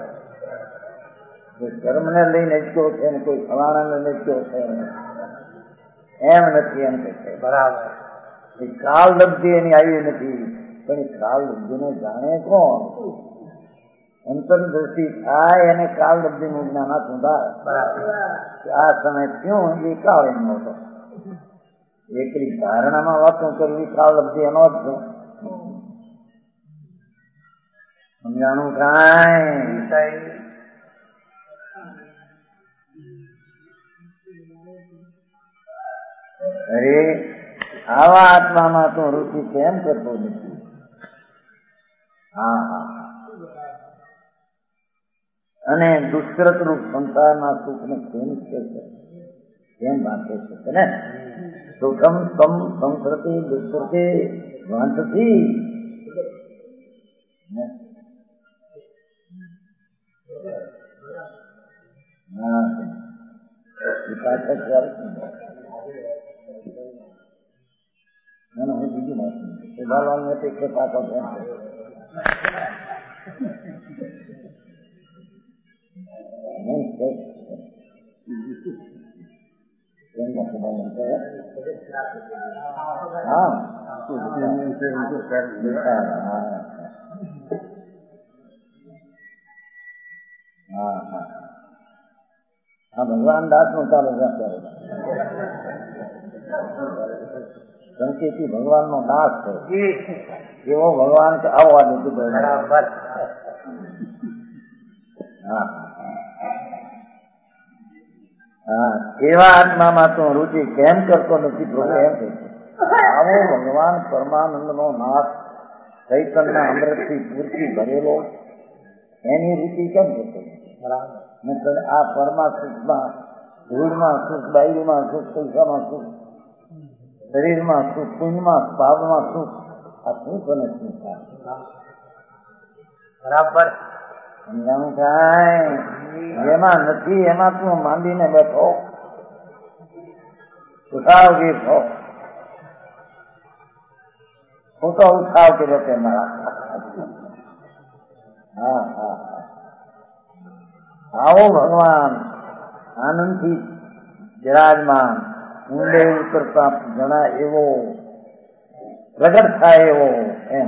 કર્મને લઈને લટક્યો છે ને કોઈ ફલાણાને લટક્યો છે એમ નથી એમ કે છે બરાબર એ કાળ લબ્ધિ એની આવી નથી પણ એ કાળ લબ્ધિને જાણે કોણ અંતરદ્રષ્ટિ થાય અને કાળ લબ્ધિ નું જ્ઞાન આથું થાય આ સમય થયું એ કાળ એમનો હતો એકલી ધારણામાં વાતો કરવી કાળ લબ્ધિ એનો જ છો સમજાણું કાંઈ અરે આવા આત્મામાં તો રુચિ કેમ કરતો નથી હા હા અને દુષ્કૃત રૂપ સંસારના સુખ ને કેમ છે કેમ વાંચે છે ને સુખમ તમ સંસ્કૃતિ દુષ્કૃતિ વાંચતી હા હું બીજી વાત સુધારવાનું નથી કે પાછો કેમ હા ભગવાન દાસ નું ચાલુ સંકેતી ભગવાન નો દાસ છે એવો ભગવાન આવવા નથી બરાબર હા હા એવા આત્મામાં તો રુચિ કેમ કરતો નથી પ્રભુ એમ કે આવો ભગવાન પરમાનંદ નો નાશ ચૈતન્ય અમૃત થી પૂરતી ભરેલો એની રુચિ કેમ કરતો બરાબર આ પરમા સુખમાં ધૂળમાં સુખ બાયરીમાં સુખ પૈસામાં સુખ શરીરમાં સુખ પુણ્યમાં ભાવમાં સુખ આ સુખ અને સુખ બરાબર સમજાણું થાય જેમાં નથી એમાં તું માંડીને બેઠો ઉઠાવગીર છો હું તો ઉઠાવ કર્યો તે મારા હા હા આવો ભગવાન આનંદથી વિરાજમાન ઊંડે ઉતરતા જણા એવો પ્રગટ થાય એવો એમ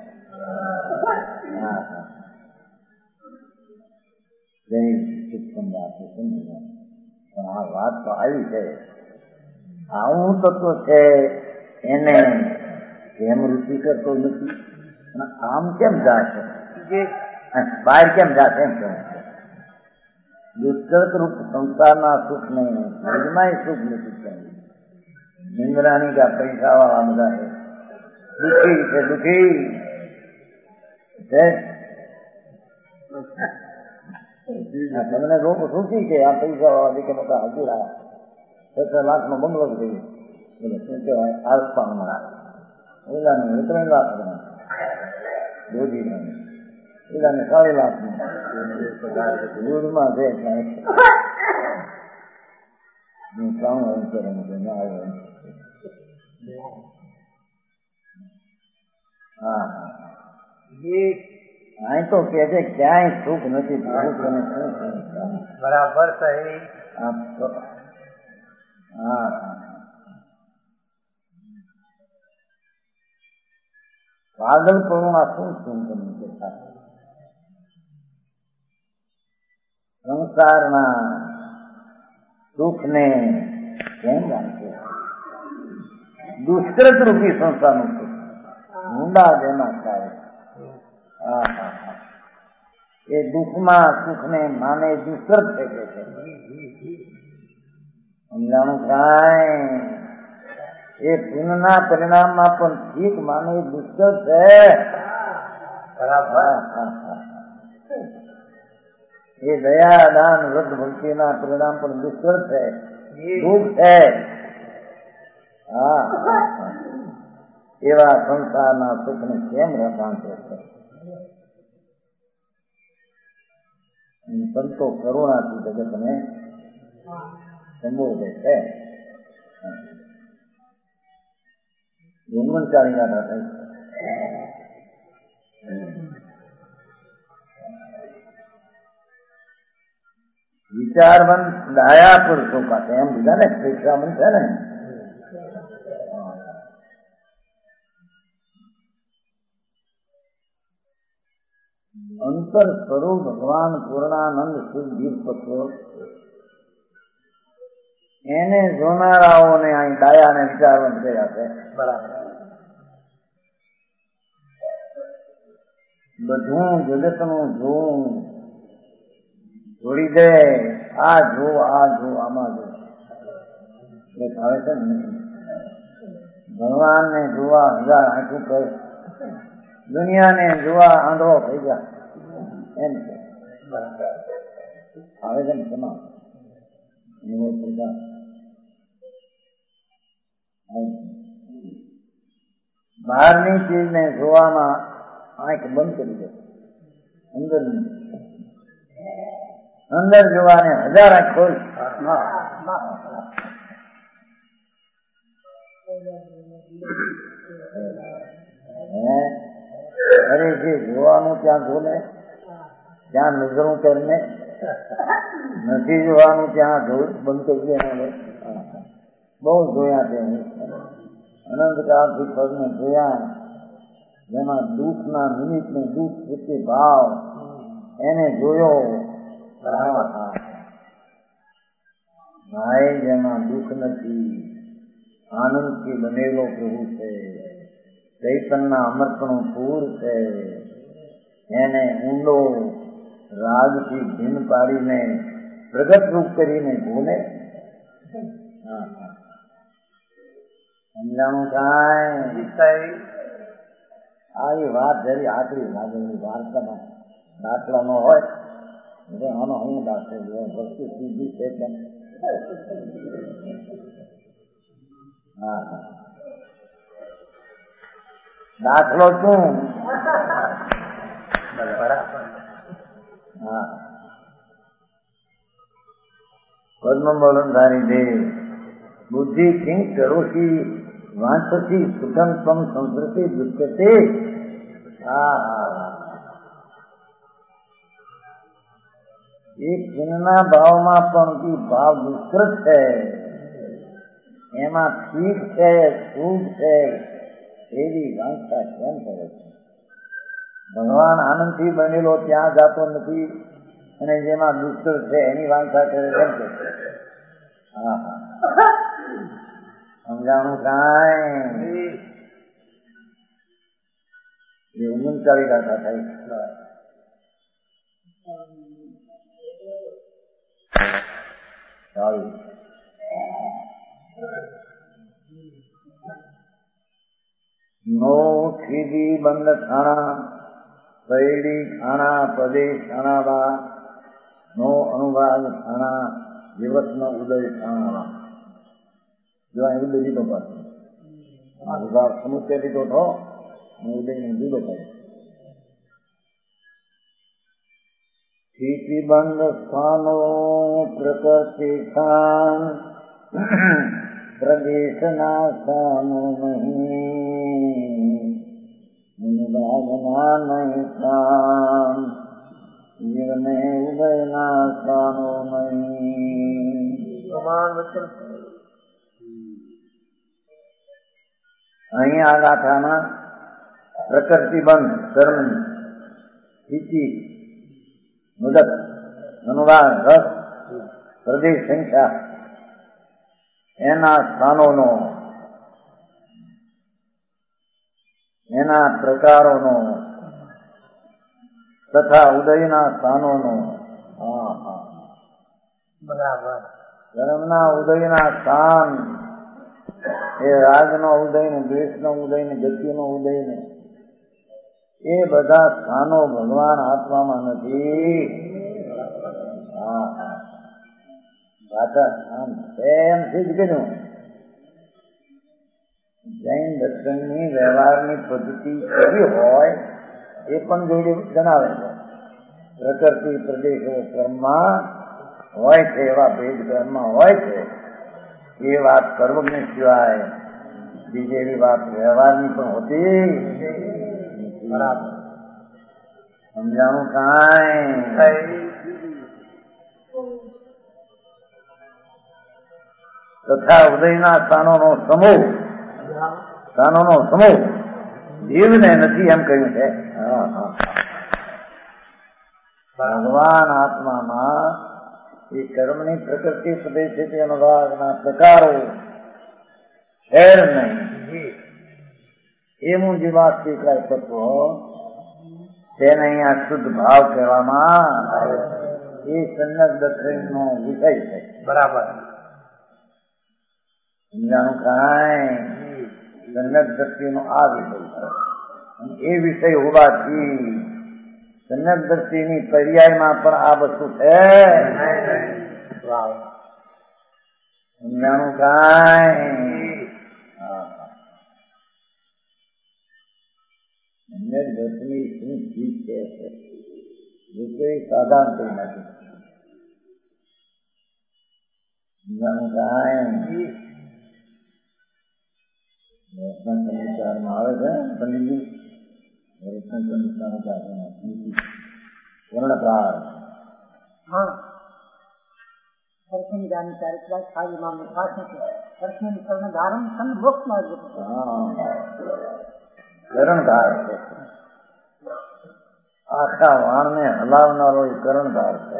પણ આ વાત તો આવી છે આવું તત્વ છે એને કેમ રુચિ કરતો નથી અને આમ કેમ જાશે બહાર કેમ જાશે એમ કહે દુષ્કૃત રૂપ સંસારના સુખ ને નિર્માય સુખ નથી નિંદ્રાણી કા પૈસા વાળા બધા દુઃખી છે દુઃખી તમને લોકો સુખી છે આ પૈસા વાળા કે મોટા હજુરા 6 લાખ નો બંગલો થઈ એટલે શું કહેવાય આલ્પામાં ઓલાને 3 લાખમાં દોધી ઓલાને 4.5 લાખમાં દૂધમાં છે કામ અંતર ના આવે હા અહીં તો કે છે ક્યાંય સુખ નથી બરાબર સહી હા પાગલ પણું શું ચિંતન સંસારના સુખને કેમ જાણશે દુષ્કૃત રૂપી સંસારનું સુખ ઊંડા જેના થાય એ દુઃખમાં સુખને માને દુષ્કૃત થઈ ગયો છે સમજાણું કાંઈ એ પુણ્યના પરિણામમાં પણ ઠીક માને દુષ્કૃત છે બરાબર એ દયા દાન વ્રત ભક્તિના પરિણામ પણ દુષ્કૃત છે દુઃખ છે એવા સંસારના સુખને કેમ રસાંત છે સંતો કરુણાથી જગતને સંબોધે છે ગુણવંતાની વાત થાય વિચારવંત ડાયા પુરુષો પાસે એમ બીજા ને શિક્ષામંત છે ને અંતર સ્વરૂપ ભગવાન પૂર્ણાનંદ શુદ્ધિ પત્રો એને જોનારાઓને અહીં ડાયાને વિચારવંત થયા છે બરાબર બધું જગતનું જોવું છોડી દે આ જો આમાં જો એ ભાવે છે ને ભગવાનને જોવા 1000 આંખું કહે દુનિયાને જોવા આંધળો થઈ ગયા એમ છે આવે છે ને તમામ બહારની ચીજને જોવામાં આંખ બંધ કરી દે અંદર જોવાને 1000 આંખ ખોલ અરે જે જોવાનું ત્યાં જોને ત્યાં નજરું કરીને નથી જોવાનું ત્યાં બંધ કરી દે બહુ જોયા છે અનંતકાળથી પગને જોયા જેમાં દુઃખના નિમિત્તને દુઃખ પ્રત્યે ભાવ એને જોયો ભાઈ જેમાં દુઃખ નથી આનંદથી બનેલો પ્રભુ છે ચૈતનના અમૃતનું પૂર છે એને ઊંડો રાગથી ભીન પાડીને પ્રગટ રૂપ કરીને ભૂલે સમજાણું કાંઈ આવી વાત જરી આકરી લાગેલી વાર્તામાં દાખલા ન હોય આનો હું દાખલો વસ્તુ સીધી છે દાખલો શું પદ્મ બોલનધારી દેવ બુદ્ધિ કિંગ કરોશી વાંચતી સુખમ તમ સંસ્કૃતિ દુષ્કતે એક ચિહ્નના ભાવમાં પણ ભાવ દુષ્કૃત છે એમાં ઠીક છે શુભ છે એવી વાંચતા કેમ કરે છે ભગવાન આનંદથી બનેલો ત્યાં જાતો નથી અને જેમાં દુષ્કૃત છે એની વાંચા કરે કેમ છે સમજાણું કાંઈ એ 39 ગાથા થાય નો ખીદી બંધ ખાણા પૈડી ખાણા પદે ખાણા બા નો અનુવાદ ખાણા દિવસનો ઉદય ખાણા જો અહીં બધી બપાસ વિભાગ સમુચ્ચય લીધો હતો ઉદય જુદો પડે. સ્થિતિ બંધ સ્થાનો પ્રકૃતિ સ્થાન પ્રદેશના સ્થાનો નહીં નિભાવના નહીં સ્થાન જીવને ઉદયના સ્થાનો નહીં. અહીં આ ગાથામાં પ્રકૃતિ બંધ કર્મ સ્થિતિ મુદત અનુવાદ રસ પ્રદેશ સંખ્યા એના સ્થાનોનો એના પ્રકારોનો તથા ઉદયના સ્થાનોનો બરાબર ધર્મના ઉદયના સ્થાન એ રાજનો ઉદય ને દ્વેષનો ઉદય ને ગતિનો ઉદય ને એ બધા સ્થાનો ભગવાન આત્મામાં નથી. એમથી જ કીધું જૈન દર્શનની વ્યવહારની પદ્ધતિ કેવી હોય એ પણ જોડે જણાવે છે. પ્રકૃતિ પ્રદેશો ક્રમમાં હોય છે, એવા ભેદ ક્રમમાં હોય છે. એ વાત કર્મને સિવાય બીજી એવી વાત વ્યવહારની પણ હોતી બરાબર. સમજાણું કાંઈ તથા ઉદયના સ્થાનોનો સમૂહ જીવને નથી એમ કહ્યું છે. ભગવાન આત્મામાં એ કર્મની પ્રકૃતિ પ્રદેશ અનુભાગના પ્રકારો છે નહીં. એવું જે વાત સ્વીકાય તત્વો તેને અહીંયા શુદ્ધ ભાવ કહેવામાં એ સંન્યાસ દર્શનનો વિષય છે. બરાબર સમજાણું કાંઈ સંન્યાસ દ્રષ્ટિનો આ વિષય છે. એ વિષય હોવાથી સંન્યાસ દ્રષ્ટિની પર્યાયમાં પણ આ વસ્તુ છે. સમજાણું કાંઈ દર્શની શું ચીજ છે વિષય સાધારણ કઈ નથી. સમજાણું કાંઈ સંહિતામાં આવે છે પંડિતજી વર્ણકાર કરણધાર છે. આખા વાણને હલાવનારો એ કરણધાર છે.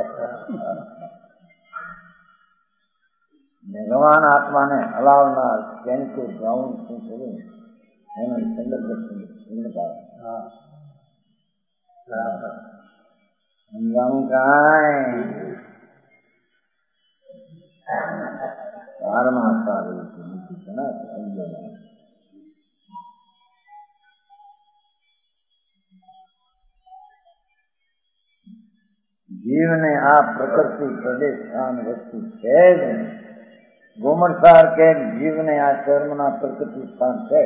ભગવાન આત્માને હલાવનાર કેન્કુર ગ્રાઉન્ડ શું કર્યું એનો સમજાવું કાંઈ સારમાં સારું જીવને આ પ્રકૃતિ પ્રદેશ સ્થાન વસ્તુ છે જ. ગોમણસાર કે જીવને આ કર્મના પ્રકૃતિ સ્થાન છે.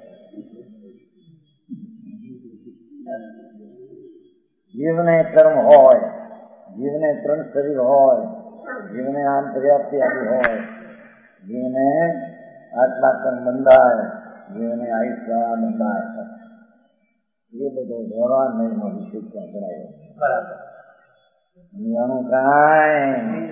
જીવને કર્મ હોય, જીવને 3 શરીર હોય, જીવને આમ પર્યાપ્તિ આદિ હોય, જીવને આટલા કર્મ બંધાય, જીવને આયુષ્ય બંધાય, એ બધો ધોરણ નહીં વિષય ત્યાં કરાયો. બરાબર જાણું કાંઈ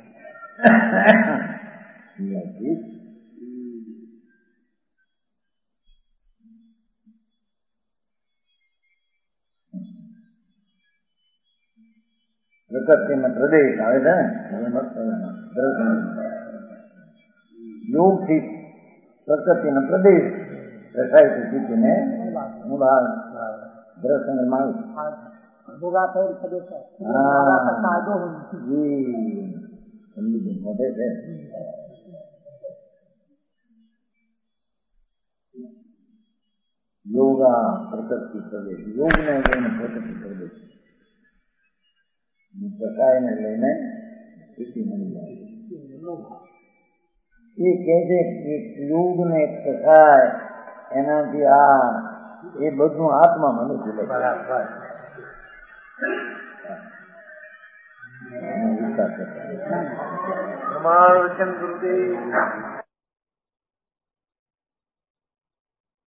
પ્રકૃતિનો પ્રદેશ આવે છે ને યોગ થી પ્રકૃતિનો પ્રદેશ રસાય છે સ્થિતિને મૂળ દર્શન માં મોટે છે. યોગા પ્રકૃતિ પ્રદેશ યોગને લઈને પ્રકૃતિ પ્રદેશ પ્રકારને લઈને સ્થિતિ મળી જાય. એ કહે છે કે યોગને પ્રકાય એનાથી આ એ બધું આત્મામાં નથી લખેલું. બરાબર. વિચાર કરતા પ્રમાણ વચન ગુરુદેવ